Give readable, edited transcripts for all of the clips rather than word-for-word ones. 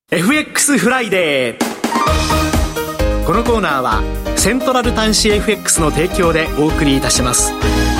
FX フライデー。このコーナーはセントラル端子 FX の提供でお送りいたします。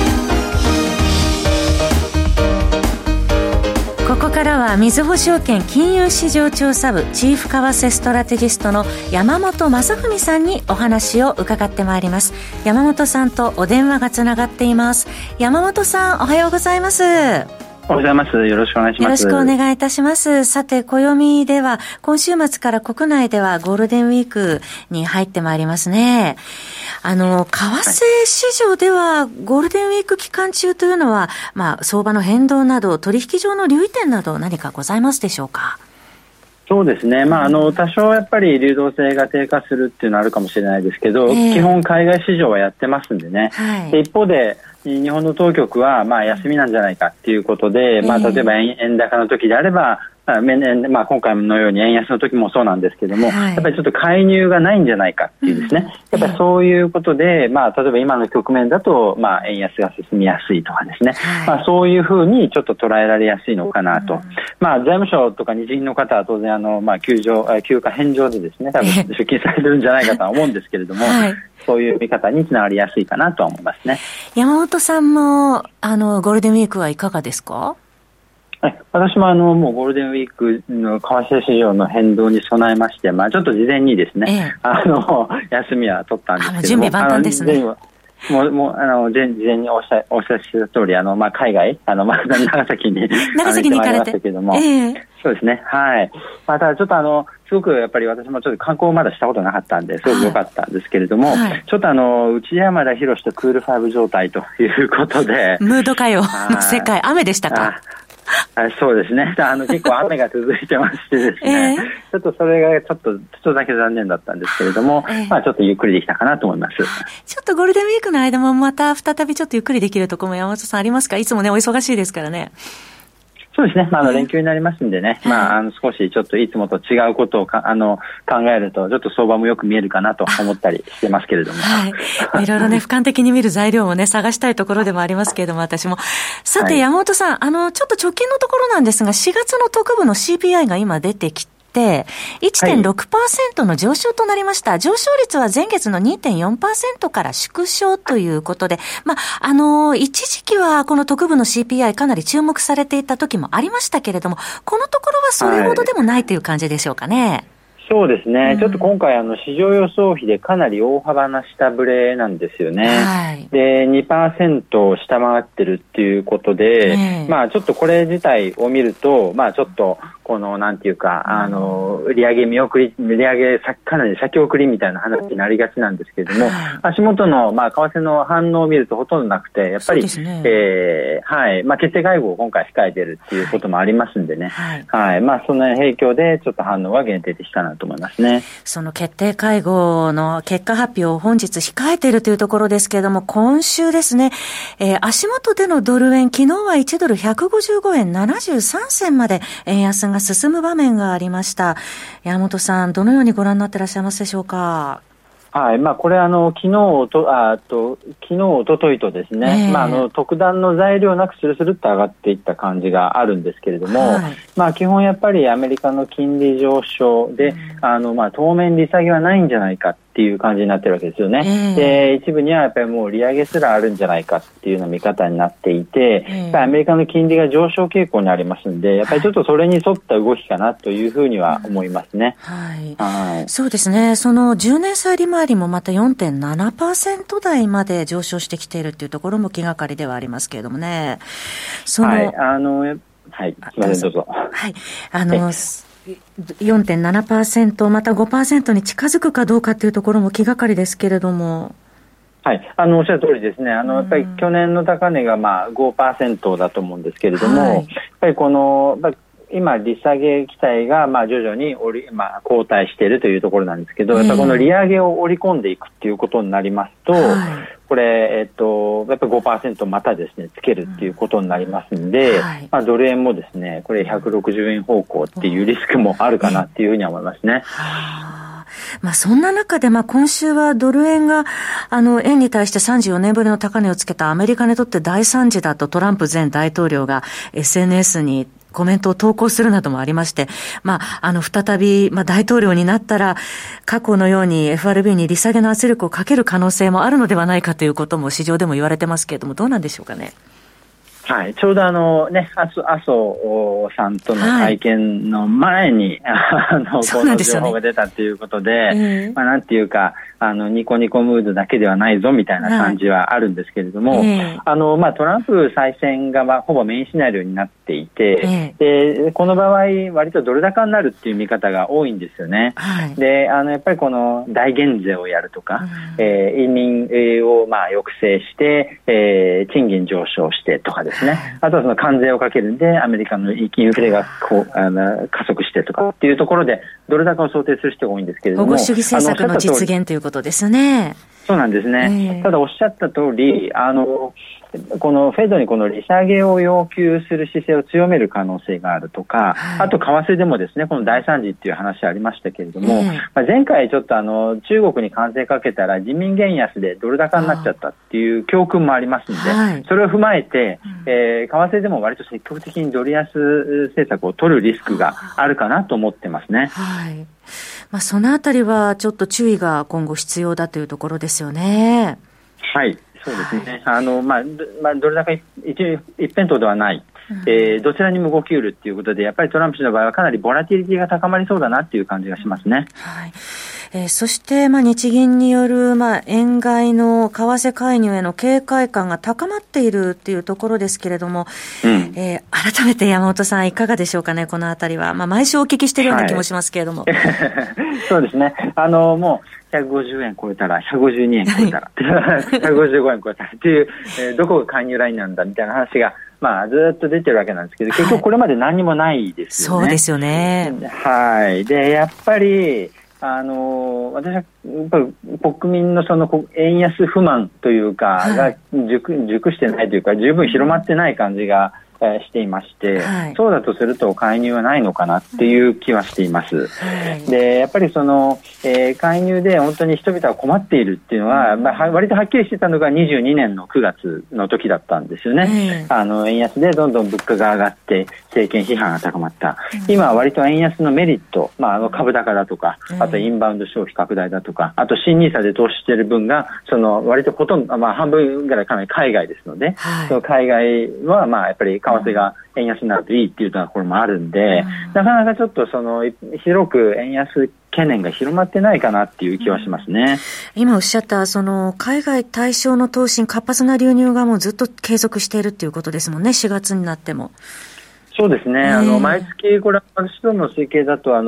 ここからはみずほ証券金融市場調査部チーフ為替ストラテジストの山本正文さんにお話を伺ってまいります。山本さんとお電話がつながっています。山本さん、おはようございます。 おはようございます。よろしくお願いします。 よろしくお願いいたします。さて、暦では今週末から国内ではゴールデンウィークに入ってまいりますね。為替市場ではゴールデンウィーク期間中というのは、相場の変動など取引上の留意点など何かございますでしょうか。 そうですね。多少やっぱり流動性が低下するっていうのはあるかもしれないですけど、基本海外市場はやってますんでね。で一方で日本の当局は休みなんじゃないかっていうことで、例えば円高の時であれば、今回のように円安の時もそうなんですけども、やっぱりちょっと介入がないんじゃないかっていうですね、やっぱりそういうことで、例えば今の局面だと、円安が進みやすいとかですね、そういうふうにちょっと捉えられやすいのかなと。財務省とか日銀の方は当然休暇返上でですね、多分出勤されてるんじゃないかとは思うんですけれども、そういう見方につながりやすいかなとは思いますね。 山本さんもゴールデンウィークはいかがですか？ 私ももうゴールデンウィークの為替市場の変動に備えまして、ちょっと事前にですね、休みは取ったんですけども、 準備万端ですね。 事前におっしゃった通り、海外、長崎に行かれてましたけども、そうですね、はい。ただちょっとすごくやっぱり私もちょっと観光をまだしたことなかったんで、すごく良かったんですけれども、ちょっと内山田博とクールファイブ状態ということで、 ムード歌謡の世界、雨でしたか？ そうですね。結構雨が続いてましてですね、ちょっとそれがちょっとだけ残念だったんですけれども、ちょっとゆっくりできたかなと思います。 ちょっとゴールデンウィークの間もまた再びちょっとゆっくりできるところも山本さんありますか？いつもね、お忙しいですからね。 そうですね。連休になりますんでね、少しちょっといつもと違うことを考えると、ちょっと相場もよく見えるかなと思ったりしてますけれども。 いろいろね、俯瞰的に見る材料をね、探したいところでもありますけれども、私も。さて、山本さん、ちょっと直近のところなんですが、4月の特部の CPI が今出てきて、1.6% の上昇となりました。上昇率は前月の 2.4% から縮小ということで、一時期はこの特部の CPI かなり注目されていた時もありましたけれども、このところはそれほどでもないという感じでしょうかね。 そうですね。ちょっと今回市場予想比でかなり大幅な下振れなんですよね。で、2% を下回ってるっていうことで、ちょっとこれ自体を見ると、ちょっとなんていうか、利上げかなり先送りみたいな話になりがちなんですけれども、足元の為替の反応を見るとほとんどなくて、やっぱり、決定会合を今回控えてるっていうこともありますんでね。その影響でちょっと反応は限定的かなと思いますね。 その決定会合の結果発表を本日控えているというところですけれども、今週ですね、足元でのドル円、昨日は1ドル155円73銭まで円安が進む場面がありました。山本さん、どのようにご覧になっていらっしゃいますでしょうか？ これ昨日、おとといとですね、特段の材料なくスルスルっと上がっていった感じがあるんですけれども、基本やっぱりアメリカの金利上昇で、当面利下げはないんじゃないかっていう感じになってるわけですよね。で、一部にはやっぱりもう利上げすらあるんじゃないかっていうような見方になっていて、アメリカの金利が上昇傾向にありますので、やっぱりちょっとそれに沿った動きかなというふうには思いますね。 そうですね。その10年債利回りもまた 4.7% 台まで上昇してきているっていうところも気がかりではありますけれどもね。すいません、どうぞ。4.7% また 5% に近づくかどうかというところも気がかりですけれども。 おっしゃる通りですね。やっぱり去年の高値が5% だと思うんですけれども、やっぱり今利下げ期待が徐々に後退しているというところなんですけど、やっぱこの利上げを織り込んでいくっていうことになりますと、これやっぱり 5% またですねつけるっていうことになりますんで、ドル円もですねこれ160円方向っていうリスクもあるかなっていうふうに思いますね。 そんな中で、今週はドル円が、円に対して34年ぶりの高値をつけたアメリカにとって大惨事だとトランプ前大統領が SNS にコメントを投稿するなどもありまして、再び、大統領になったら、過去のように FRB に利下げの圧力をかける可能性もあるのではないかということも市場でも言われてますけれども、どうなんでしょうかね。 はい、ちょうど麻生さんとの会見の前に、この情報が出たということで、なんていうか、ニコニコムードだけではないぞみたいな感じはあるんですけれども、トランプ再選がほぼメインシナリオになっていて、で、この場合、割とドル高になるっていう見方が多いんですよね。で、やっぱりこの大減税をやるとか、移民を抑制して、賃金上昇してとかですね。あとはその関税をかけるんで、アメリカのインフレが加速してとかっていうところで、ドル高を想定する人が多いんですけれども。 保護主義政策の実現ということですね。 そうなんですね。ただおっしゃった通り、このフェドにこの利下げを要求する姿勢を強める可能性があるとか、あと為替でもですね、この第3次っていう話ありましたけれども、前回ちょっと中国に関税かけたら人民元安でドル高になっちゃったっていう教訓もありますので、それを踏まえて、為替でも割と積極的にドル安政策を取るリスクがあるかなと思ってますね。 そのあたりはちょっと注意が今後必要だというところですよね。 はい、そうですね。ドル高一辺倒ではない。どちらにも動きうるということで、やっぱりトランプ氏の場合はかなりボラティリティが高まりそうだなっていう感じがしますね。 そして、日銀による、円買いの為替介入への警戒感が高まっているっていうところですけれども、改めて山本さんいかがでしょうかね、このあたりは。毎週お聞きしているような気もしますけれども。 そうですね。もう、150円超えたら、152円超えたら、155円超えたらっていう、どこが介入ラインなんだみたいな話が、ずっと出てるわけなんですけど、結局これまで何もないですよね。 そうですよね。 で、やっぱり、私はやっぱり国民のその円安不満というかが熟してないというか十分広まってない感じがしていまして、そうだとすると介入はないのかなっていう気はしています。で、やっぱりその、介入で本当に人々が困っているっていうのは、割とはっきりしてたのが22年の9月の時だったんですよね。円安でどんどん物価が上がって政権批判が高まった。今は割と円安のメリット、株高だとか、あとインバウンド消費拡大だとか、あと新NISAで投資している分がその割とほとんど、半分ぐらいかなり海外ですので、その海外はやっぱり為替が円安になるといいっていうところもあるんで、なかなかちょっとその広く円安懸念が広まってないかなっていう気はしますね。 今おっしゃったその海外対象の投資に活発な流入がもうずっと継続しているっていうことですもんね、4月になっても。 そうですね。毎月これ私どもの推計だと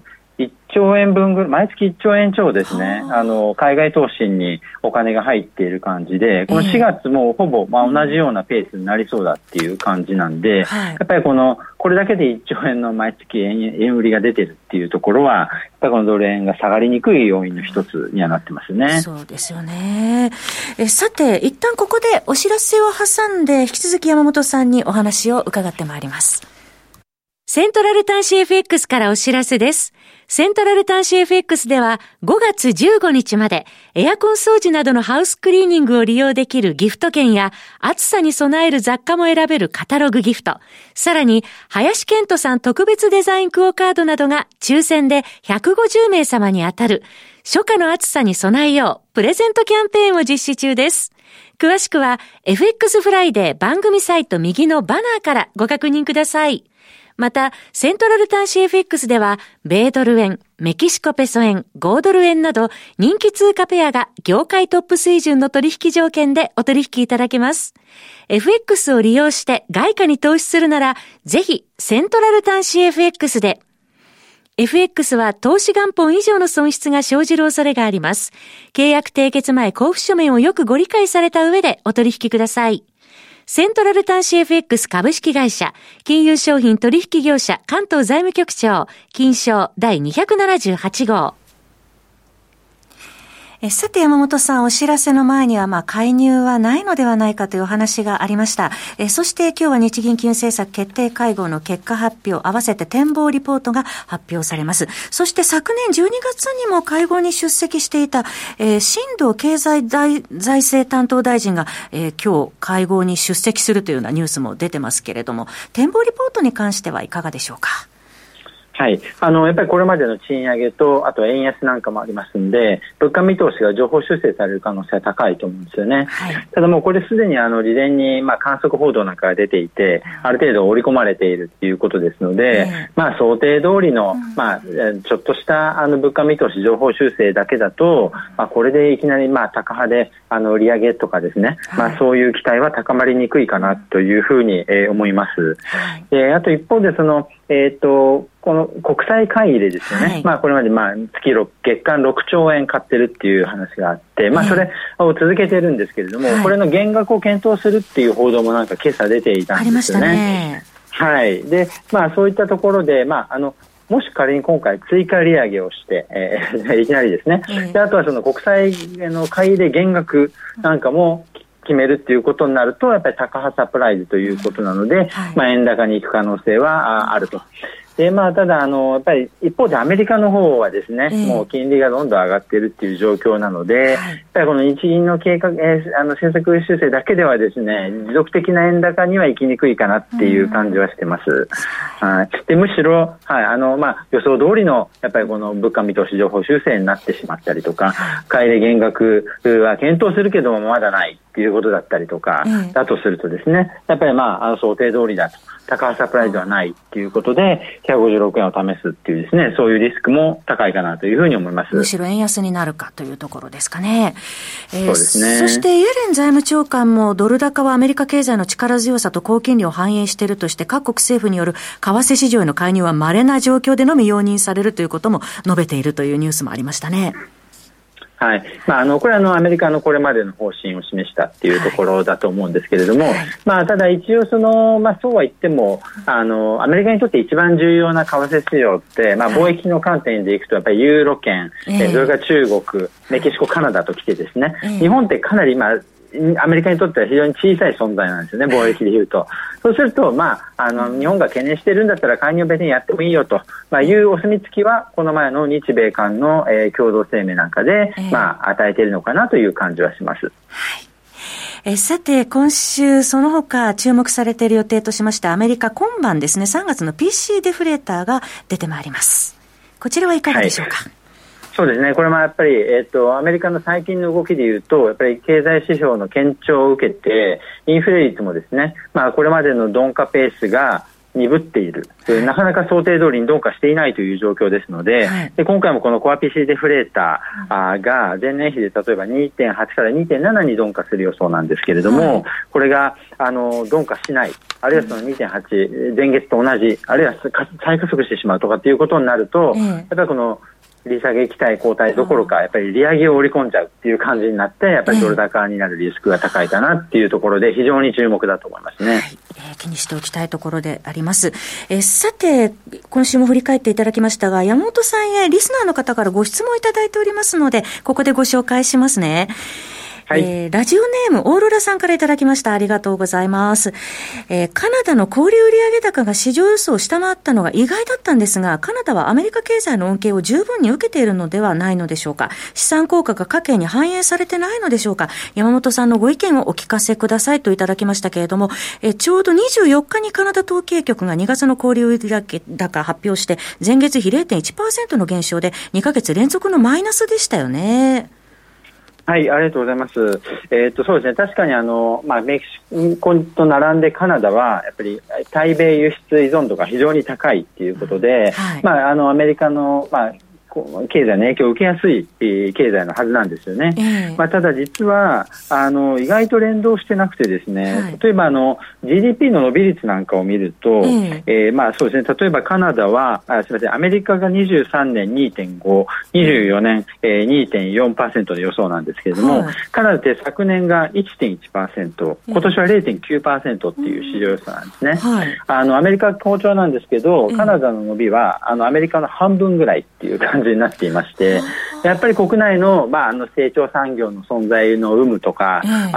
1兆円分ぐらい、毎月1兆円超ですね、海外投資にお金が入っている感じで、この4月もほぼ同じようなペースになりそうだっていう感じなんで、やっぱりこれだけで1兆円の毎月円売りが出てるっていうところは、やっぱりこのドル円が下がりにくい要因の一つにはなってますね。 そうですよね。さて、一旦ここでお知らせを挟んで、引き続き山本さんにお話を伺ってまいります。セントラル端子 FX からお知らせです。セントラル端子 FX では5月15日までエアコン掃除などのハウスクリーニングを利用できるギフト券や暑さに備える雑貨も選べるカタログギフト、さらに林健人さん特別デザインクオカードなどが抽選で150名様に当たる初夏の暑さに備えようプレゼントキャンペーンを実施中です。詳しくは FX フライデー番組サイト右のバナーからご確認ください。また、セントラル端子 FX では、米ドル円、メキシコペソ円、5ドル円など、人気通貨ペアが業界トップ水準の取引条件でお取引いただけます。FX を利用して外貨に投資するなら、ぜひ、セントラル端子 FX で。FX は投資元本以上の損失が生じる恐れがあります。契約締結前交付書面をよくご理解された上でお取引ください。セントラル端子 FX 株式会社、金融商品取引業者関東財務局長、金商第278号。 さて山本さん、お知らせの前には介入はないのではないかというお話がありました。そして今日は日銀金融政策決定会合の結果発表、合わせて展望リポートが発表されます。そして昨年12月にも会合に出席していた、新藤経済財政担当大臣が、今日会合に出席するというようなニュースも出てますけれども、展望リポートに関してはいかがでしょうか。 はい。やっぱりこれまでの賃上げと、あと円安なんかもありますんで、物価見通しが上方修正される可能性は高いと思うんですよね。はい、ただもうこれすでに事前に観測報道なんかが出ていて、ある程度織り込まれているっていうことですので、想定通りの、ちょっとした物価見通し上方修正だけだと、これでいきなり高派で利上げとかですね、そういう期待は高まりにくいかなというふうに思います。あと一方でこの国債買い入れですよね。これまで月間6兆円買ってるっていう話があって、それを続けてるんですけれども、これの減額を検討するっていう報道もなんか今朝出ていたんですよね。ありましたね。はい。で、そういったところで、もし仮に今回追加利上げをして、いきなりですね。で、あとはその国債の買い入れ減額なんかも決めるっていうことになると、やっぱり高派サプライズということなので、円高に行く可能性はあると。で、ただ、やっぱり一方でアメリカの方はですね、もう金利がどんどん上がっているっていう状況なので、やっぱりこの日銀の政策修正だけではですね、持続的な円高には行きにくいかなっていう感じはしてます。はい。で、むしろ、予想通りの、やっぱりこの物価見通し上方修正になってしまったりとか、買い入れ減額は検討するけどもまだないっていうことだったりとか、だとするとですね、やっぱり想定通りだと。高派サプライズはないっていうことで、156円を試すっていうですね、そういうリスクも高いかなというふうに思います。 むしろ円安になるかというところですかね。 そうですね。 そしてイエレン財務長官もドル高はアメリカ経済の力強さと高金利を反映しているとして、各国政府による為替市場への介入は稀な状況でのみ容認されるということも述べているというニュースもありましたね。 はい。これはアメリカのこれまでの方針を示したっていうところだと思うんですけれども、ただ一応そうは言っても、アメリカにとって一番重要な為替市場って、貿易の観点でいくと、やっぱりユーロ圏、それから中国、メキシコ、カナダと来てですね、日本ってかなりアメリカにとっては非常に小さい存在なんですよね、貿易でいうと。そうすると、日本が懸念しているんだったら介入別にやってもいいよと、いうお墨付きは、この前の日米間の、共同声明なんかで、与えているのかなという感じはします。 はい。さて、今週、その他注目されている予定としまして、アメリカ今晩ですね、3月の PC デフレーターが出てまいります。こちらはいかがでしょうか。 そうですね。これもやっぱり、アメリカの最近の動きでいうと、やっぱり経済指標の堅調を受けて、インフレ率もですね、これまでの鈍化ペースが鈍っている。なかなか想定通りに鈍化していないという状況ですので、で今回もこのコア PC デフレーターが前年比で例えば 2.8 から 2.7 に鈍化する予想なんですけれども、これが鈍化しない、あるいはその 2.8 前月と同じ、あるいは再加速してしまうとかっていうことになると、やっぱりこの利下げ期待後退どころかやっぱり利上げを織り込んじゃうっていう感じになって、やっぱりドル高になるリスクが高いかなっていうところで非常に注目だと思いますね。 気にしておきたいところであります。さて、今週も振り返っていただきましたが、山本さんへリスナーの方からご質問いただいておりますので、ここでご紹介しますね。ラジオネームオーロラさんからいただきました。ありがとうございます。カナダの小売売上高が市場予想を下回ったのが意外だったんですが、カナダはアメリカ経済の恩恵を十分に受けているのではないのでしょうか。資産効果が家計に反映されてないのでしょうか。山本さんのご意見をお聞かせくださいといただきましたけれども、ちょうど24日にカナダ統計局が2月の小売売上高発表して、前月比 0.1% の減少で2ヶ月連続のマイナスでしたよね。 はい、ありがとうございます。そうですね。確かにメキシコと並んでカナダはやっぱり対米輸出依存度が非常に高いっていうことで、アメリカの経済の影響を受けやすい経済のはずなんですよね。ただ実は意外と連動してなくてですね、例えばGDP の伸び率なんかを見ると、そうですね。例えばカナダはすみません、アメリカが23年 2.5、24年、2.4% の予想なんですけれども、カナダって昨年が 1.1%、今年は 0.9% っていう市場予想なんですね。アメリカ好調なんですけど、カナダの伸びはアメリカの半分ぐらいっていう感感じになっていまして、やっぱり国内の、成長産業の存在の有無とか、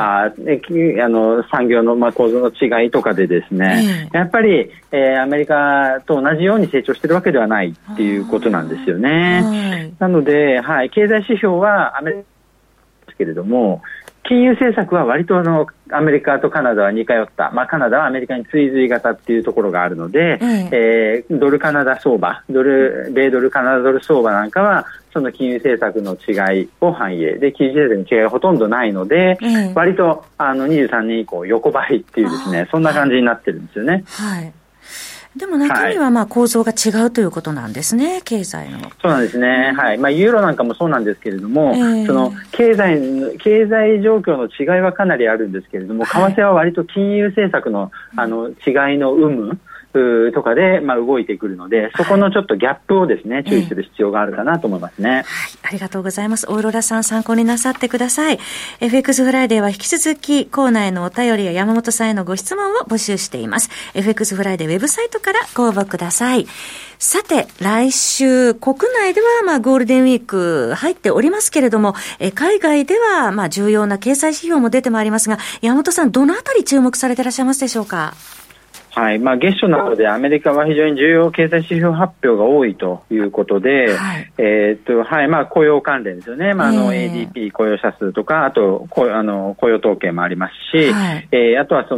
産業の、構造の違いとかでですね、やっぱり、アメリカと同じように成長しているわけではないっていうことなんですよね。なので、経済指標はアメリカですけれども、金融政策は割とアメリカとカナダは似通った、カナダはアメリカに追随型っていうところがあるので、ドルカナダ相場、米ドルカナダドル相場なんかはその金融政策の違いを反映で、金融政策の違いがほとんどないので、割と23年以降横ばいっていうですね、そんな感じになってるんですよね。 でも中身は構造が違うということなんですね、経済の。 そうなんですね。ユーロなんかもそうなんですけれども、その経済状況の違いはかなりあるんですけれども、為替は割と金融政策の違いの有無とかで動いてくるので、そこのちょっとギャップをですね、注意する必要があるかなと思いますね。 ありがとうございます。オーロラさん参考になさってください。FX フライデーは引き続きコーナーへのお便りや山本さんへのご質問を募集しています。FX フライデーウェブサイトからご応募ください。さて、来週国内ではゴールデンウィーク入っておりますけれども、海外では重要な経済指標も出てまいりますが、山本さんどのあたり注目されていらっしゃいますでしょうか？ 月初などでアメリカは非常に重要経済指標発表が多いということで、雇用関連ですよね。ADP 雇用者数とか、あと雇用統計もありますし、あとは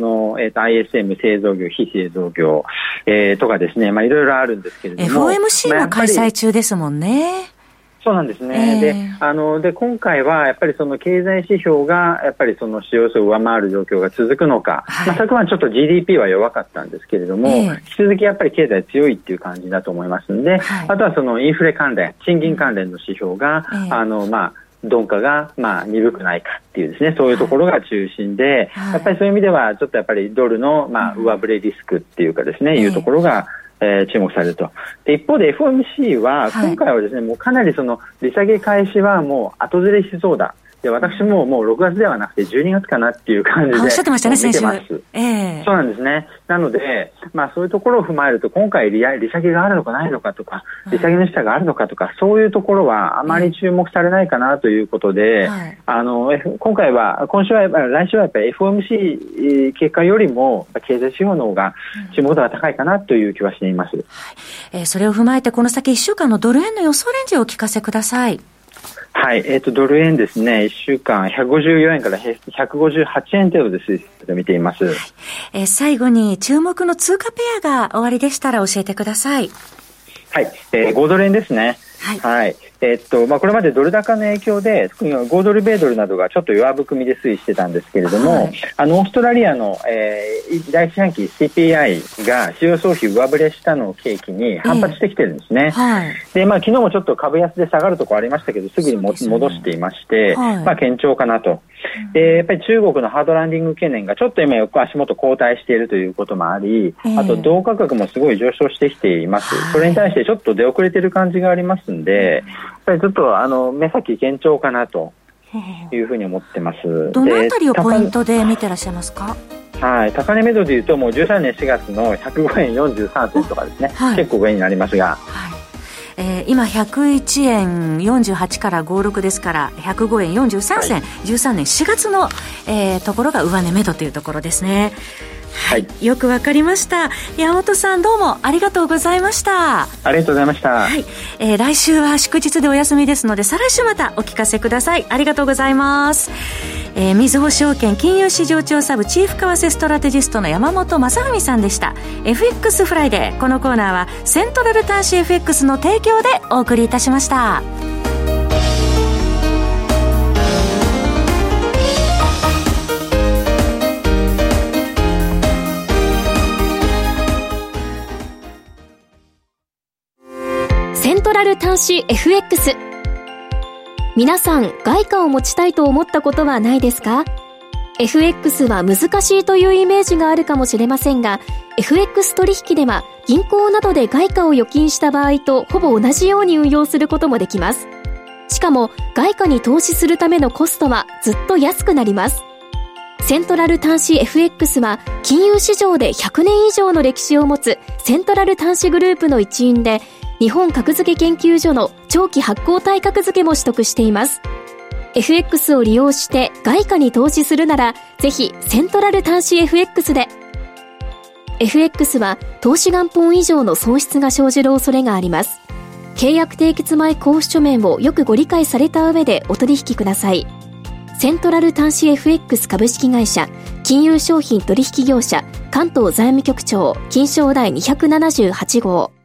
ISM 製造業、非製造業、とかですね、いろいろあるんですけれども、 FOMC も開催中ですもんね。 そうなんですね。で今回はやっぱりその経済指標がやっぱりその市場予想を上回る状況が続くのか、昨晩ちょっと GDP は弱かったんですけれども、引き続きやっぱり経済強いっていう感じだと思いますので、あとはそのインフレ関連、賃金関連の指標が、鈍化が鈍くないかっていうですね、そういうところが中心で、やっぱりそういう意味ではちょっとやっぱりドルの上振れリスクっていうかですね、いうところが注目されると。で、一方で FOMC は今回はですね、もうかなりその利下げ開始はもう後ずれしそうだ。で、私ももう6月ではなくて12月かなっていう感じでおっしゃってましたね、先週。 そうなんですね。なので、そういうところを踏まえると、今回利下げがあるのかないのかとか、利下げの下があるのかとか、そういうところはあまり注目されないかなということで、今週は来週はやっぱり FOMC 結果よりも経済指標の方が注目度が高いかなという気はしています。 それを踏まえてこの先1週間のドル円の予想レンジをお聞かせください。 ドル円ですね、1週間154円から158円程度で推移と見ています。 最後に注目の通貨ペアが終わりでしたら教えてください。 5ドル円ですね。これまでドル高の影響で特に5ドル米ドルなどがちょっと弱含みで推移してたんですけれども、オーストラリアの、第一四半期 CPI が市場予想比上振れしたのを契機に反発してきてるんですね。で、昨日もちょっと株安で下がるところありましたけど、すぐに戻していまして、堅調かなと。で、やっぱり中国のハードランディング懸念がちょっと今足元後退しているということもあり、あと銅価格もすごい上昇してきています。それに対してちょっと出遅れている感じがありますんで、やっぱりちょっと目先堅調かなというふうに思ってます。 どのあたりをポイントで見てらっしゃいますか？ 高値目処でいうともう13年4月の105円43銭とかですね、結構上になりますが、 今101円48から56ですから105円43銭、13年4月の、ところが上値目処というところですね。よくわかりました。山本さんどうもありがとうございました。 ありがとうございました。 来週は祝日でお休みですので再来週またお聞かせください。ありがとうございます。みずほ証券金融市場調査部チーフ為替ストラテジストの山本正文さんでした。 FX フライデー、このコーナーはセントラル端子 FX の提供でお送りいたしました。 セントラル端子 FX。 皆さん外貨を持ちたいと思ったことはないですか？ FX は難しいというイメージがあるかもしれませんが、 FX 取引では銀行などで外貨を預金した場合とほぼ同じように運用することもできます。しかも外貨に投資するためのコストはずっと安くなります。セントラル端子 FX は金融市場で100年以上の歴史を持つセントラル端子グループの一員で、 日本格付け研究所の長期発行体格付けも取得しています。FX を利用して外貨に投資するなら、ぜひセントラル端子 FX で。FX は投資元本以上の損失が生じる恐れがあります。契約締結前交付書面をよくご理解された上でお取引ください。セントラル端子 FX 株式会社、金融商品取引業者、関東財務局長、金商第278号。